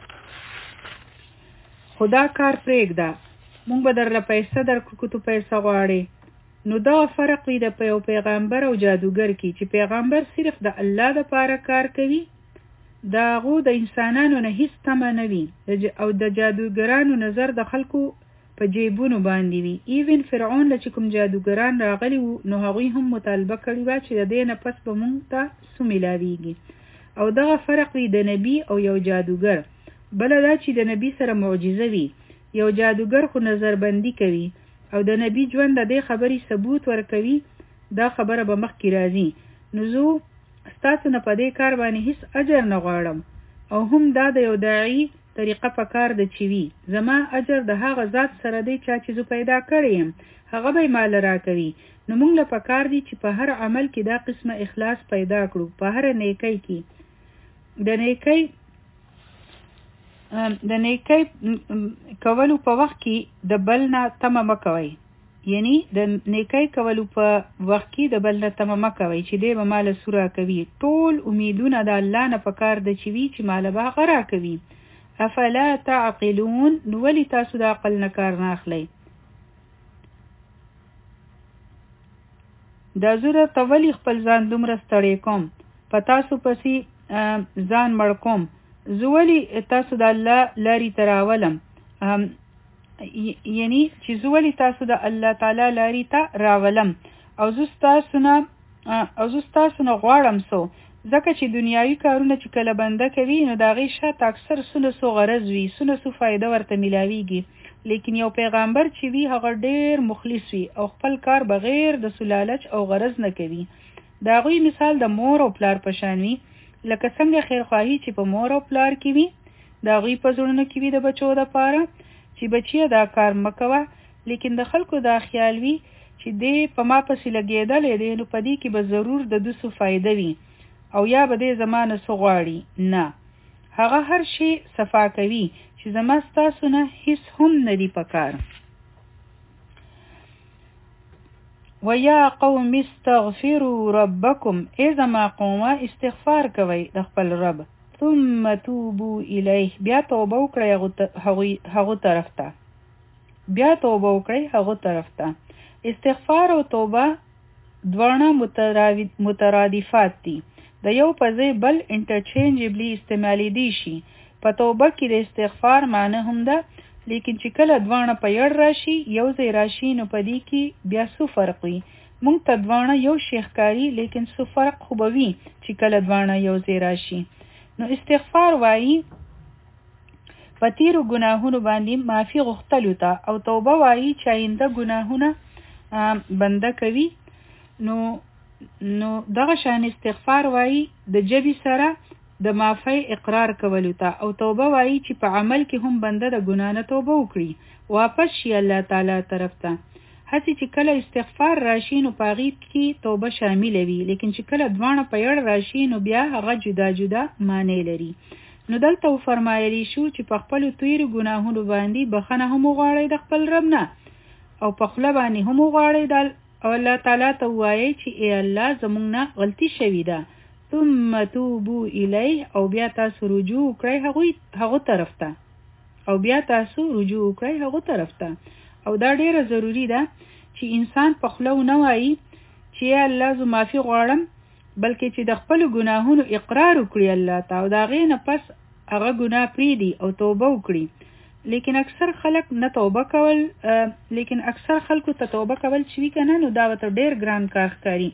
خو دا کار پرېږده، موږ به درله پیسه درکړو که تو پیسه غواړې. نو دا فرق وي د یو پیغمبر او جادوګر کې، چې پیغمبر صرف د الله د پاره کار کوي، د هغو د انسانانو نه هیڅ تمه نه وي، او د جادوګرانو نظر د خلکو په جیبونو باندې وي. ایون فرعون له چې کوم جادوګران راغلي وو نو هغوی هم مطالبه کړې وه چې د دې نه پس به مونږ ته څه میلاویږي. او دغه فرق وي د نبي او یو جادوګر. بله دا چې د نبي سره معجزه وي، یو جادوګر خو نظربندي کوي او د نبی ژوند د دې خبرې ثبوت ورکوي. دا خبره به مخکې راځي. نو زه ستاسو نه په دې کار باندې هیڅ اجر نه غواړم او هم دا د یو داعي طریقه په کار ده چې وي زما اجر د هغه ذات سره دی چا چې زه پیدا کړی یم، هغه به یې مال راکوي. نو موږ له پکار دي چې په هر عمل کې دا قسمه اخلاص پیدا کړو، په هر نیکۍ کې. د نیکۍ د نیکۍ کولو په وخت کې د بل نه تمه مه کوئ. یعنی د نیکۍ کولو په وخت کې د بل نه تمه مه کوئ چې دی به ماله سوره کوي. ټول امیدونه د الله نه پکار د چې وي چې ماله به هغه راکوي. افلا تعقلون، نو ولې تاسو د عقل نه کار نه اخلئ؟ دا زه ته ولې خپل ځان دومره ستړی کوم، په تاسو پسې ځان مړ کوم، زه ولې تاسو د الله لارې ته راولم، یعنی چې زه ولې تاسو د الله تعالی لارې ته راولم او زه ستاسو نه او زه ستاسو نه غواړم څه، ځکه چې دنیاوي کارونه چې کله بنده کوي نو د هغې شاته اکثر څونه څو غرض وي، څونه څو فایده ورته میلاویږي. لیکن یو پیغمبر چې وي هغه ډیر مخلص وي او خپل کار بغیر د سلالچ او غرض نه کوي. د هغوی مثال د مور او پلار په شان وي، لکه څنګه خیرخواهي چې په مور او پلار کې وي د هغوی په زړونو کې وي د بچو دپاره چې بچیه دا کار مه کوه، لیکن د خلکو دا خیال وي چې دی په ما پسې لګېدلی دی نو په دې کې به ضرور د ده څه فایده وي او یا به دی زما نه څه غواړي. نه، هغه هر شی صفا کوي چې زما ستاسو نه هیڅ هم نه دي پکار. ویا قوم استغفروا ربکم، ای زما قومه استغفار کوئ د خپل رب، ثم توبوا الیه، بیا توبه وکړئ هغو طرف ته، بیا توبه وکړئ هغو طرف ته. استغفار او توبه دواړه مترادفات دي، د یو په ځای بل انټرچینجبلی استعمالی دی شي. په توبه کې د استغفار معنی هم ده، لیکن چې کله دواړه په یړ راشي یو ځای راشي نو په دې کې بیا څه فرق وي. مونږ ته دواړه یو شی ښکاري، لیکن څه فرق خو به وي چې کله دواړه یو ځای راشي. نو استغفار وایي په تیرو ګناهونو باندې معافي غوښتلو ته، او توبه وایي چې آینده ګناهونه بنده کوي. نو نو دغه شان استغفار وایي د ژبې سره د معافی اقرار کولو ته، او توبه وایي چې په عمل کې هم بنده د ګناه نه توبه وکړي، واپس شي الله تعالی طرف ته. هسې چې کله استغفار راشي نو په هغې کې توبه شامله وي، لیکن چې کله دواړه په یړ راشي نو بیا هغه جدا جدا معنی لري. نو دلته وفرمایلی شو چې په خپلو تیرو ګناهونو باندې بخښنه هم وغواړئ د خپل رب نه، او په خوله باندې هم وغواړئ او الله تعالی ته ووایئ چې ای الله زموږ نه غلطي شوې ده، ثم توبوا الیه، او بیا تاسو رجوع وکړئ هغو طرف ته، او بیا تاسو رجوع وکړئ هغو طرف ته. او دا ډیره ضروری ده چې انسان په خوله ونه وایي چې یا الله زه معافي غواړم، بلکې چې د خپلو ګناهونو اقرار وکړي الله ته، او د هغې نه پس هغه ګناه پرېږدي او توبه وکړي. لیکن اکثر خلک نه توبه کول لیکن اکثر خلکو ته توبه کول چې وي که نه نو دا ورته ډېر ګران کار ښکاري،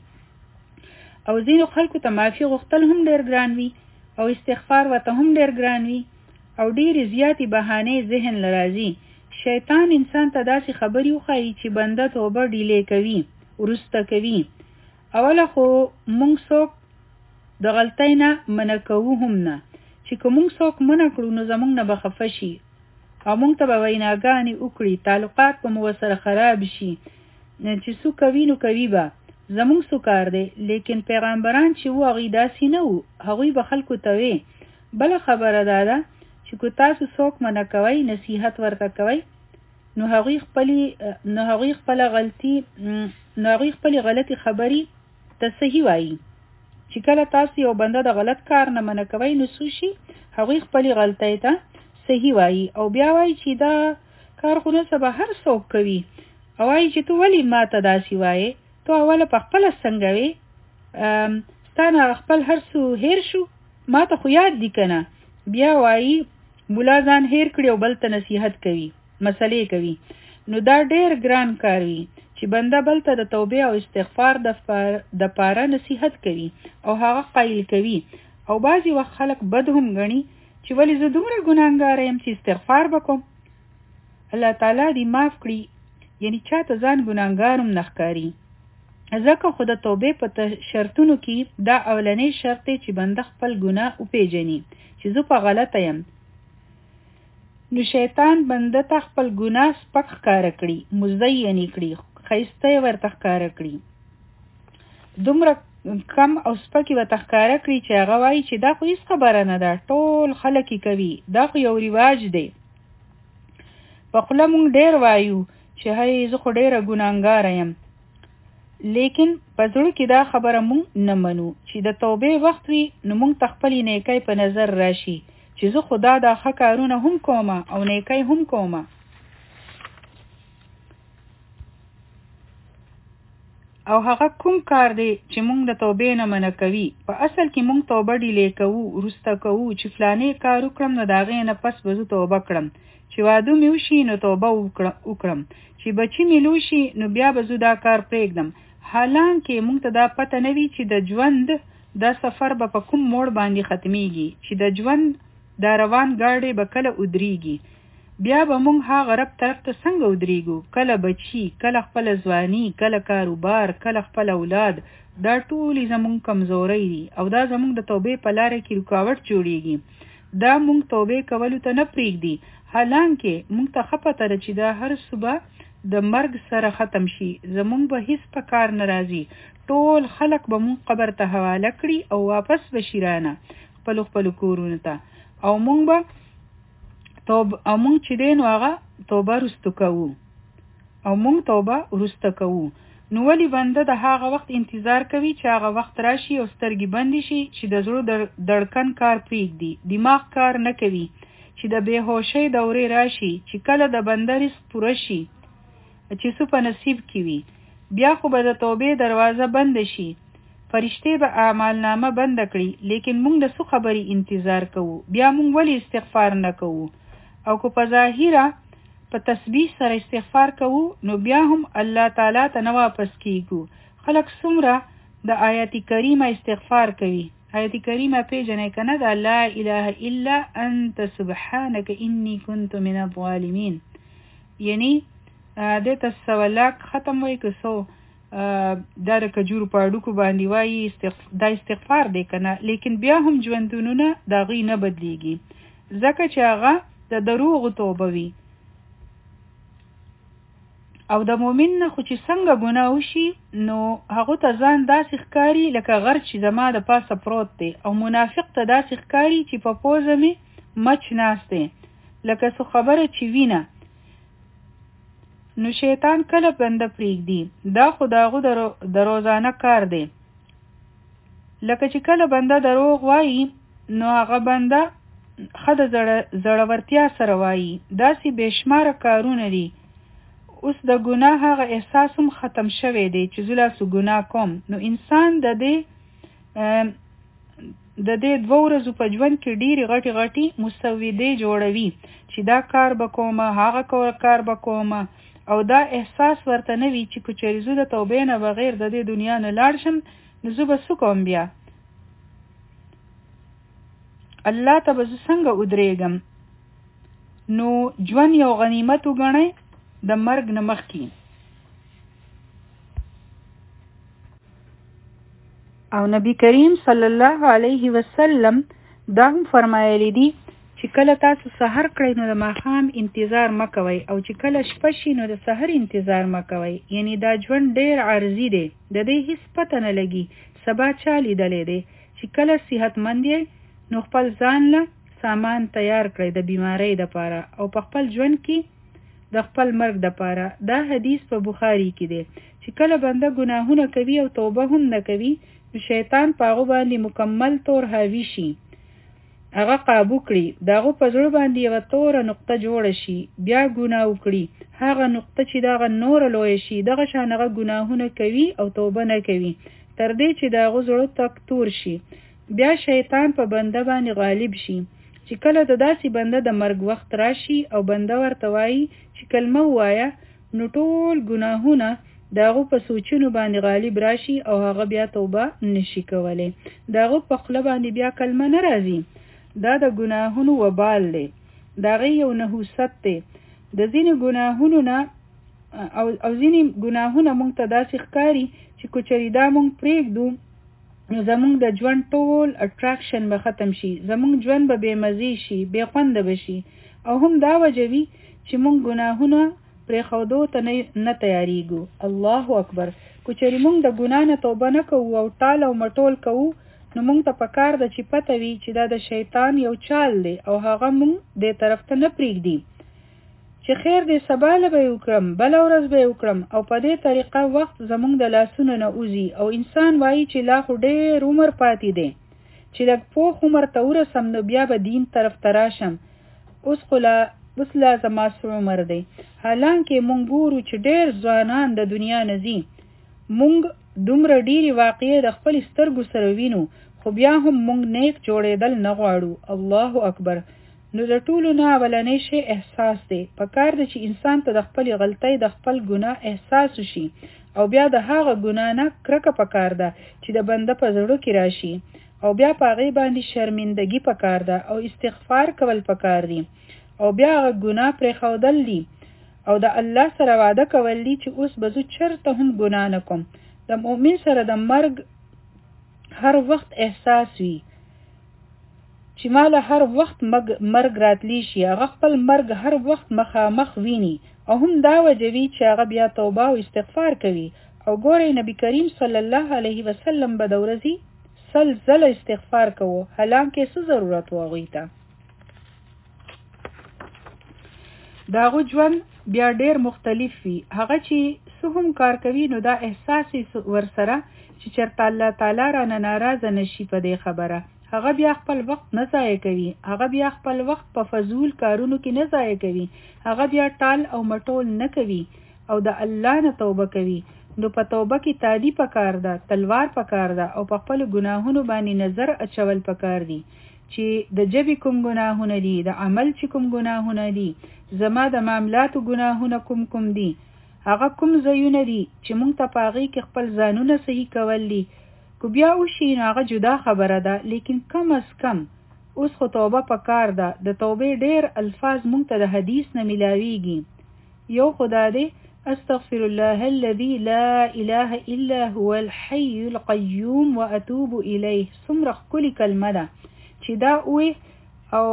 او ځینو خلکو ته معافي غوښتل هم ډېر ګران وي او استغفار ورته هم ډېر ګران وي، او ډېرې زیاتې بهانې ذهن له راځي. شیطان انسان ته داسې خبرې وښایي چې بنده توبه ډیلې کوي، وروسته کوي. اوله خو مونږ څوک د غلطۍ نه منع کوو هم نه، چې که مونږ څوک منع کړو نو زمونږ نه به خفه شي او مونږ ته به ویناګانې وکړي، تعلقات به مو ورسره خراب شي، چې څو کوي نو کوي به، زمونږ څو کار دی. لیکن پیغمبران چې وو هغوی داسې نه وو، هغوی به خلکو ته وی. بله خبره دا ده چې که تاسو څوک منع کوئ، نصیحت ورته کوئ، نو هغوی خپلې نو هغوی خپله غلطي نو هغوی خپلې غلطې خبرې ته صحیح وایي. چې کله تاسو یو بنده د غلط کار نه منع کوئ نو څه شي، هغوی خپلې غلطۍ ته صحیح وایي او بیا وایي چې دا کار خو نه به هر څوک کوي، او وایي چې تو ولې ما ته داسې وایې، تو اوله په خپله څنګه وې، ستا نه خپل هر څه هیر شو، ما ته خو یاد دي که نه. بیا وایي ملا ځان هیر کړي او بل ته نصیحت کوي، مسلې کوي. نو دا ډېر ګران کار وي چې بنده بل ته د توبې او استغفار د پاره نصیحت کوي او هغه قایل کوي. او بعضې وخت خلک بد هم ګڼي چې ولې زه دومره ګناهګاره یم چې استغفار به کوم. الله تعالی دې معاف کړي، یعنی چاته ځان ګناهګار هم نه ښکاري، ځکه خو د توبې په شرطونو کې دا اولنی شرط دی چې بنده خپل ګناه وپېژني چې زه په غلطه یم. نو شیطان بنده ته خپل ګناه سپک ښکاره کړي، مزین یې کړي، ښایسته یې ورته ښکاره کړي. دومره کم او سپکی به تخکاره کړي چې هغه وایي چې دا خو هیڅ خبره نه ده، ټول خلک یې کوي، دا خو یو رواج دی. په خوله مونږ ډیر وایو چې هی زه خو ډیره ګناهګاره یم، لیکن په زړه کې دا خبره مونږ نه منو. چې د توبې وخت وي نو مونږ ته خپلې نیکۍ په نظر راشي چې زه خدا دا ښه کارونه هم کومه او نیکۍ هم کومه. او هغه کوم کار دی چې مونږ د توبې نه منع کوي. په اصل کې مونږ توبه ډیلې کوو، وروسته کوو چې فلانې کار وکړم نو د هغې نه پس به زه توبه کړم، چې واده مې وشي نو توبه وکړم، چې بچي مې لوی شي نو بیا به زه دا کار پرېږدم. حالانکه مونږ ته دا پته نه وي چې د ژوند دا سفر به په کوم موړ باندې ختمیږي، چې د ژوند دا روان ګاډی به کله ودرېږي، بیا به مونږ هغه رب طرف ته څنګه ودرېږو، کله بچي، کله خپل ځواني، کله کاروبار، کله خپل اولاد. دا ټولې زمونږ کمزورۍ دي او دا زمونږ د توبې په لاره کې رکاوټ جوړیږي. دا مونږ توبې کولو ته نه پرېږدي. حالانکه مونږ ته ښه پته ده چې دا هر څه به د مرګ سره ختم شي، زمونږ به هیڅ په کار نه راځي، ټول خلک به مونږ قبر ته حواله کړي او واپس به شي رانه خپلو خپلو کورونو ته، او مونږ به توب او مونږ چې دی نو هغه توبه وروسته کوو او مونږ توبه وروسته کوو. نو ولې بنده د هغه وخت انتظار کوي چې هغه وخت راشي او سترګې بندې شي چې د زړه دړکن کار پرېږدي، دماغ کار نه کوي، چې د بېهوشۍ دورې راشي، چې کله د بنده رزق پوره شي چې څه په نصیب کې وي، بیا خو به د توبې دروازه بند شي، فرشتې به اعمال نامه بند کړي. لیکن مونږ د څه خبرې انتظار کوو؟ بیا مونږ ولې استغفار نه کوو؟ او که په ظاهره په تسبیح سره استغفار کوو نو بیا هم الله تعالی ته نه واپس کیږو. خلک څومره د آیت کریمه استغفار کوي. آیت کریمه پیژنئ که نه؟ د لا اله الا انت سبحانك انی كنت من الظالمین، یعنی دې ته سولاک ختم وای که سو دا د کجورو په اډوکو باندې وایي دا استغفار دی که نه؟ لیکن بیا هم ژوندونونه د هغې نه بدلیږي، ځکه چې هغه د دروغو توبه وي. او د مؤمن نه خو چې څنګه ګناه وشي نو هغه ته ځان داسې ښکاري لکه غر چې زما د پاسه پروت دی، او منافق ته داسې ښکاري چې په پوزه مې مچ ناست دی، لکه څه خبره چې وینه. نو شیطان کله بنده پرېږدي؟ دا خو د هغو د روزانه کار دی. لکه چې کله بنده دروغ وایي نو هغه بنده ښه د زړورتیا سره وایي. داسې بېشماره کارونه دي. اوس د ګناه هغه احساس هم ختم شوی دی چې زه لاسو ګناه کوم. نو انسان د دې د دې دوه ورځو په ژوند کې ډېرې غټې غټې مسودې جوړوي چې دا کار به کومه، هغه کار به کومه، او دا احساس ورته نه وي چې که چېرې زه د توبې نه بغیر د دې دنیا نه لاړ شم نو زه به څه کوم، بیا الله ته به زه څنګه ودرېږم. نو ژوند یو غنیمت وګڼئ د مرګ نه مخکې. او نبی کریم صلی الله علیه وسلم دا هم فرمایلی دي چې کله تاسو سحر کړئ نو د ماښام انتظار مه کوئ، او چې کله شپه شي نو د سحر انتظار مه کوئ. یعنی دا ژوند ډېر عارضي دی، د دې هیڅ پته نه لګي سبا چا لیدلی دی. چې کله صحتمند یې نو خپل ځان له سامان تیار کړئ د بیمارۍ دپاره او په خپل ژوند کې د خپل مرګ دپاره. دا حدیث په بخاري کې دی چې کله بنده ګناهونه کوي او توبه هم نه کوي نو شیطان په هغو باندې مکمل طور حاوي شي، هغه قابو کړي، د هغو په زړه باندې یوه توره نقطه جوړه شي، بیا ګناه وکړي، هغه نقطه چې دغه نوره لویه شي، دغه شان هغه ګناهونه کوي او توبه نه کوي تر دې چې د هغو زړه تک تور شي. بیا شیطان په بنده باندې غالب شي. چې کله د داسې بنده د مرګ وخت راشي او بنده ورته وایي چې کلمه ووایه نو ټول ګناهونه د هغو په سوچونو باندې غالب راشي او هغه بیا توبه نشي کولی، د هغو په خوله باندې بیا کلمه نه راځي. دا د ګناهونو وبال دی، د هغې یو نحوست دی. د ځینې ګناهونو نه او, او ځینې ګناهونه مونږ ته داسې ښکاري چې که چېرې دا مونږ پرېږدو نو زمونږ د ژوند ټول اټراکشن به ختم شي، زمونږ ژوند به بې مزې شي، بې خونده به شي. او هم دا وجه وي چې مونږ ګناهونه پرېښودو ته نه تیاریږو. الله اکبر. کچری مونږ د ګناه نه توبه نه کوو او ټال او مټول کوو نو مونږ ته پکار ده چې پته وي چې دا د شیطان یو چال دی او هغه مونږ دې طرف ته نه پرېږدي چې خیر دې سبا له به وکړم بله ورځ به وکړم او په دې طریقه وخت زمونږ د لاسونو نه وځي او انسان وایي چې لا خو ډېر عمر پاتې دی چې لږ پوخ عمر ته ورسم نو بیا به دین طرف ته راشم اوس خو لا اوس لا زما څه عمر دی حالانکې مونږ ګورو چې ډېر ځوانان د دنیا نه ځي مونږ دومره ډېرې واقعې د خپل سترګو سره وینو خو بیا هم مونږ نیک جوړېدل نه غواړو الله اکبر نو د ټولو نه اولنی شی احساس دی پکار دی چې انسان ته د خپل غلطۍ د خپل ګناه احساس وشي او بیا د هغه ګناه نه کرکه پکار ده چې د بنده په زړه کې راشي او بیا په هغې باندې شرمندګي پکار ده او استغفار کول پکار دي او بیا هغه ګناه پرېښودل دي او د الله سره وعده کول دي چې اوس به زه چرته هم ګناه نه کوم د مؤمن سره د مرګ هر وخت احساس وي چې ماله هر وخت مرګ راتلی شي هغه خپل مرګ هر وخت مخامخ ویني او هم دا وجوي چې هغه بیا توبه او استغفار کوي او ګورئ نبی کریم صلی الله علیه وسلم به د ورځې سل زله استغفار کوو حالانکې څه ضرورت و هغوی ته د هغو ژوند بیا ډېر مختلف وي هغه چې څه هم کار کوي نو دا احساس ورسره چې چېرته الله تعالی رانه ناراضه نشي په دې خبره هغه بیا خپل وخت نه ضایع کوي هغه بیا خپل وخت په فضول کارونو کې نه ضایع کوي هغه بیا ټال او مټول نه کوي او د الله نه توبه کوي نو په توبه کې تادی پکار ده تلوار پکار ده او په خپل ګناهونو باندې نظر اچول پکار دي چې د جبې کوم ګناهونه دي د عمل چې کوم ګناهونه دي زما د معاملاتو ګناهونه کوم کوم دي هغه کوم ځایونه دي چې مونږ ته په هغې کې خپل ځانونه صحیح کول دي کو بیا وشي نو هغه جدا خبره ده لیکن کم از کم اوس خو توبه پکار ده د توبې ډېر الفاظ مونږ ته د حدیث نه ملاویږي یو خدا دی استغفر الله الذي لا اله الا هو الحي القيوم واتوب الیه څومره ښکلې کلمه ده چې دا وې او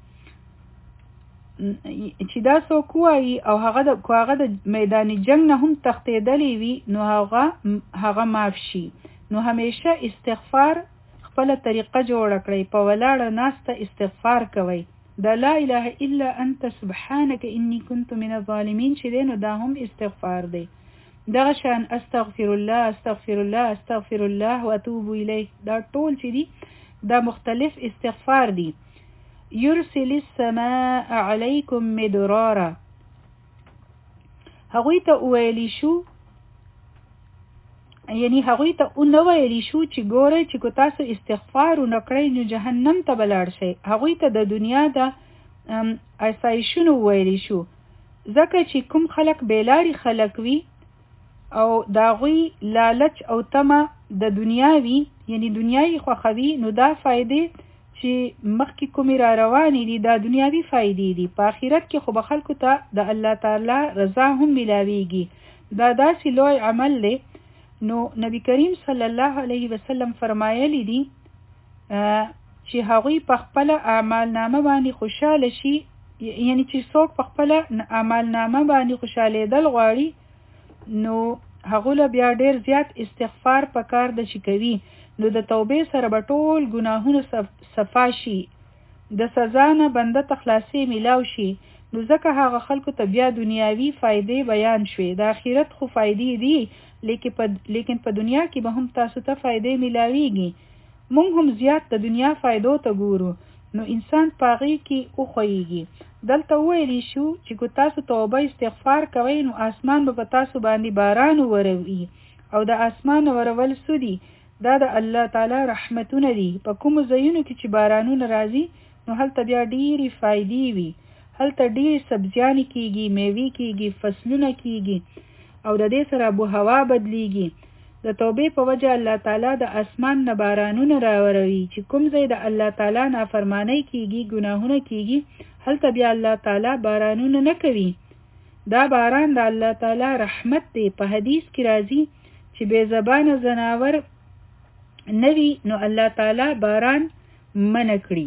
چې دا څوک وایي او هغه د هغه د میدان جنگ نه هم تښتېدلی وي نو هغه هغه معاف شي نو همیشه استغفار خپل طریقه جوړه کړئ په ولاړه ناسته استغفار کوئ دا لا اله الا انت سبحانك اني كنت من الظالمين چې دی نو دا هم استغفار دی دغه شان استغفر الله استغفر الله استغفر الله واتوب الیه دا ټول چې دي دا مختلف استغفار دي یرسل السماء علیکم مدرارا هغوی ته ویلی شو یعنی هغوی ته نو ویلی شو چې ګورئ چې کو تاسو استغفار ونه کړئ نو جهنم ته به لاړ شئ هغوی ته د دنیا د آسایشونو ویلی شو ځکه چې کوم خلک بېلارې خلک وي او د هغوی لالچ او تمه د دنیا وي یعنی دنیایي خوښوي نو دا فایدې چې مخکې کومې را روانې دي دا دنیاوي فایدې دي په آخرت کې خو به خلکو ته د الله تعالی رضا هم ملاویږي دا داسې لوی عمل دی نو نبی کریم صلی الله علیه وسلم فرمایلی دي چې هغوی په خپله اعمالنامه باندې خوشحاله شي یعنی چې څوک په خپله اعمالنامه باندې خوشحالېدل غواړي نو هغو له بیا ډېر زیات استغفار پکار ده چې کوي نو د توبې سره به ټول ګناهونه صفا شي د سزا نه بنده ته خلاصې میلاو شي نو ځکه هغه خلکو ته بیا دنیاوي فایدې بیان شوې د آخرت خو فایدې دي لیکن په دنیا کې به هم تاسو ته فایدې میلاویږي مونږ هم زیات د دنیا فایدو ته ګورو نو انسان په هغې کې وښویږي دلته وویلی شو چې که تاسو توبه استغفار کوئ نو اسمان به په تاسو باندې باران وروي او د اسمان ورول څه دي دا د الله تعالی رحمتونه دي په کومو ځایونو کې چې بارانونه راځي نو هلته بیا ډېرې فایدې وي هلته ډېرې سبزیانې کېږي میوې کېږي فصلونه کېږي او د دې سره آب و هوا بدلیږي د توبې په وجه الله تعالی د اسمان نه بارانونه راوروي چې کوم ځای د الله تعالی نافرمانی کېږي ګناهونه کېږي هلته بیا الله تعالی بارانونه نه کوي دا باران د الله تعالی رحمت دی په حدیث کې راځي چې بې زبانه ځناور نوی نو الله تعالی باران منع کړي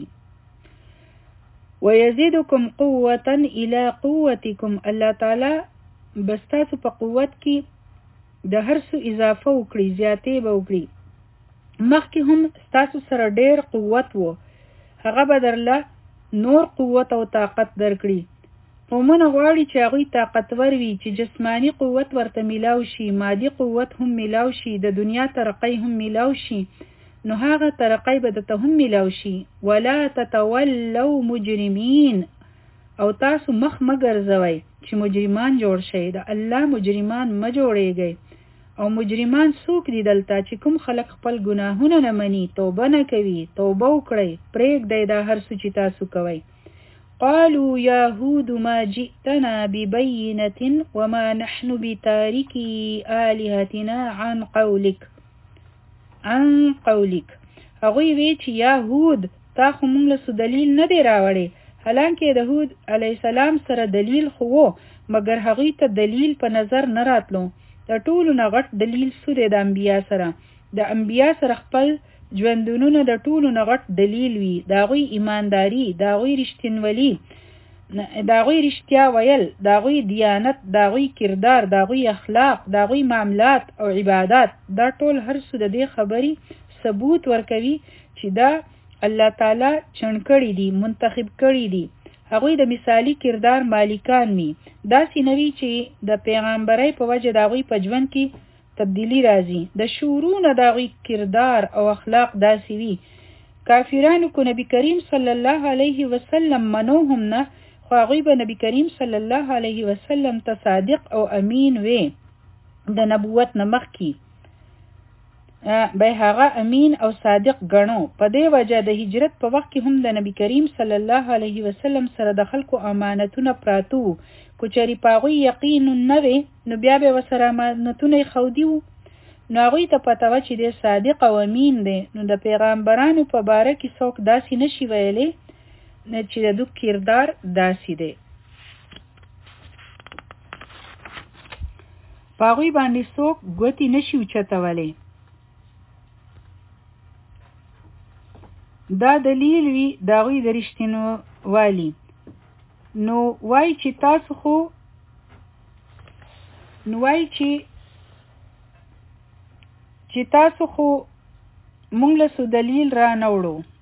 ويزيدكم قوة الى قوتكم الله تعالی بس تاسو په قوت کې د هر څه اضافه وکړي، زیاتې به وکړي. مخکې هم ستاسو سره ډېر قوت وو، هغه به درله نور قوت او طاقت درکړي. قومونه غواړي چې هغوی طاقتور وي، چې جسمانی قوت ورته میلاو شي، مادي قوت هم میلاو شي، د دنیا ترقی هم میلاو شي، نو هغه ترقی به درته هم میلاو شي. ولا تتولوا مجرمین، او تاسو مخ مګرځوئ چې مجرمان جوړ شئ. د الله مجرمان مه جوړیږئ. او مجرمان څوک دي دلته؟ چې کوم خلک خپل ګناهونه نه مني، توبه نه کوي. توبه وکړئ، پرېږدئ دا هر څه چې تاسو کوئ. قالوا يا هود ما جئتنا ببينة وما نحن بتاركي آلهتنا عن قولك عن قولك هغوی وی چې یا هود تا خو موږ له دلیل نه دی راوړی. حالانکه د هود علیه السلام سره دلیل خو وو، مګر هغوی ته دلیل په نظر نه راتلو. د ټولو نه غټ دلیل څه دی؟ د انبیا سره. د انبیا سره خپل ژوندونونه د ټولو نه غټ دلیل وي. د هغوی ایمانداري، د هغوی رښتینولي، د هغوی رښتیا ویل، د هغوی دیانت، د هغوی کردار، د هغوی اخلاق، د هغوی معاملات او عبادات، دا ټول هر څه د دې خبرې ثبوت ورکوي چې دا الله تعالی چڼ کړي دي، منتخب کړي دي. هغوی د مثالی کردار مالکان وي. داسې نه وي چې د پیغمبرۍ په وجه د هغوی په ژوند کې تبدیلی راځي. د شعورونه د هغوی کردار او اخلاق داسې وي. کافرانو کو نبی کریم صلی الله علیه وسلم منو هم نه، خو هغوی به نبی کریم صلی الله علیه وسلم ته صادق او امین وي. د نبوت نه مخکې به هغه امین او صادق ګڼو. په دې وجه د هجرت په وخت کې هم د نبی کریم صلی الله علیه وسلم سره د خلکو امانتونه پراته وو. کو چېرې په هغوی یقین نه وي، نو بیا به ورسره امانتونه یې ښودي وو. نو هغوی ته پته وه چې دی صادق او امین دی. نو د پیغمبرانو په باره کې څوک داسې نشي ویلی چې د دوی کردار داسې دی. په هغوی باندې څوک ګوتې نشي اوچتولی. دا دلیل وي د هغوی د رښتینوالي. نو وای چې تاسو خو نو وای چې چې تاسو خو مونږ له څه دلیل را نه وړو.